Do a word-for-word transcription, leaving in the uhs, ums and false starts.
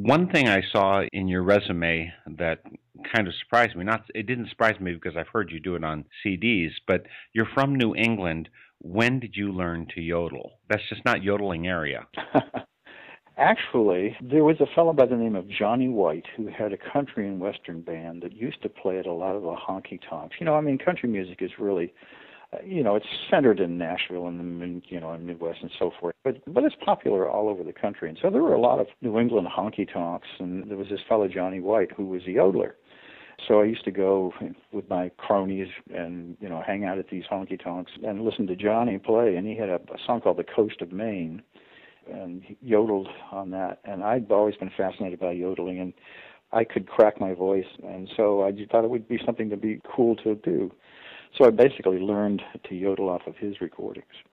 One thing I saw in your resume that kind of surprised me, not it didn't surprise me because I've heard you do it on C Ds, but you're from New England. When did you learn to yodel? That's just not yodeling area. Actually, there was a fellow by the name of Johnny White who had a country and western band that used to play at a lot of the honky-tonks. You know, I mean, country music is really, uh, you know, it's centered in Nashville and, the, and you know, in Midwest and so forth, but but it's popular all over the country. And so there were a lot of New England honky-tonks, and there was this fellow Johnny White who was a yodeler. So I used to go with my cronies and, you know, hang out at these honky-tonks and listen to Johnny play, and he had a, a song called The Coast of Maine, and he yodeled on that. And I'd always been fascinated by yodeling, and I could crack my voice, and so I just thought it would be something to be cool to do. So I basically learned to yodel off of his recordings.